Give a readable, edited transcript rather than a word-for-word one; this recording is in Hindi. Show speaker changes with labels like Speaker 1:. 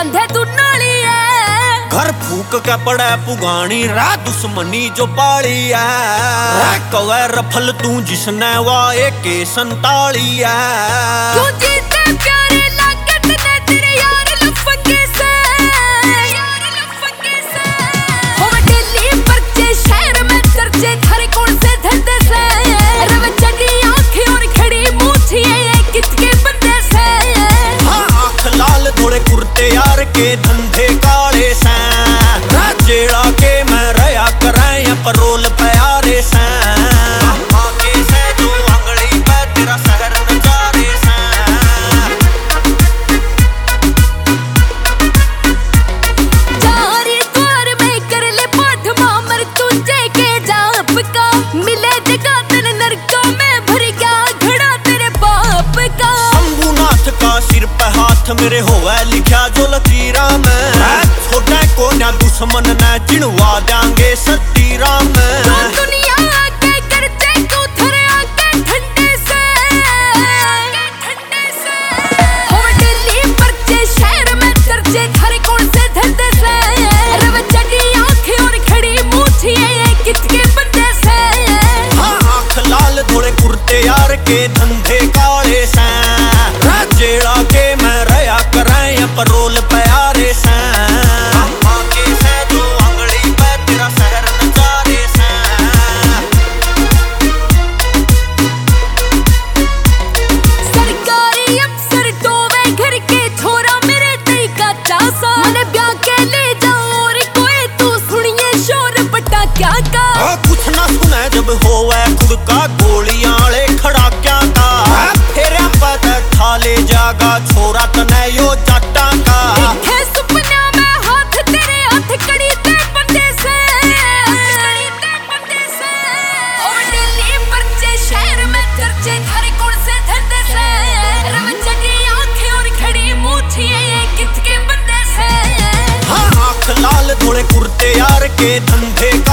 Speaker 1: बांधे तू नाली है।
Speaker 2: घर फूक के पड़े पुगानी रा दुश्मनी जो पाली है। कवे रफल तू जिसने वाए के संताली है।
Speaker 1: तू जीते प्यारे लागत ने तेरे यार लफंगे से, यार लफंगे से। हो दिल्ली परचे शहर में चर्चे थारे कौन से धंधे से। रव चढ़ी आंखें और खड़ी मूछी ये किसके बंदे से।
Speaker 2: हाँ आँख लाल थोड़े कुर्ते यार के धंधे काले से। जेड़ा के मैं रया कराए या परोल प्यारे से। आगे से जो अंगड़ी पे तेरा शहर नजारे से।
Speaker 1: जारी द्वार में कर ले पाठ मामर तुझे के जाप का। मिले जगह तन नरका में भर गया घड़ा तेरे बाप का।
Speaker 2: शंभुनाथ का सिर पे हाथ मेरे होवे लिखा जो लकीरा में। छोटे को ना दुश्मन न चिनवा देंगे सतीरा में।
Speaker 1: दुनिया आके करते को थरे आके ठंडे से, ठंडे से। हो दिल्ली परचे शहर में चर्चे थारे कौन से धंधे से। रव चढ़ी आंखें और खड़ी मूछी ये किसके बंदे से।
Speaker 2: हाँ आँख लाल थोड़े कुर्ते यार के धंधे काले से। जेड़ा के मैं रया कराए या परोल प्यारे से। आगे से जो अंगड़ी पे तेरा शहर नजारे से।
Speaker 1: सरकारी अफसर टोवे घर के छोरा मेरे तई का चासा। मन ब्याह के ले जाओ और कोई तू सुनिए शोर पटा क्या का।
Speaker 2: कुछ ना सुने जब होवे खुद का गोलियां ले खड़ा क्या का। फिर पता ठाले जागा छोरा तने यो जाटा का।
Speaker 1: दिखे सुपना में हाथ तेरे हाथ कड़ी ते बंदे से, कड़ी ते बंदे से। ओ दिल्ली परचे शहर में चर्चे थारे कौन से धंधे से। रव चढ़ी आंखें और खड़ी मूछी ये किसके बंदे से।
Speaker 2: हाँ आँख लाल थोड़े कुर्ते यार के धंधे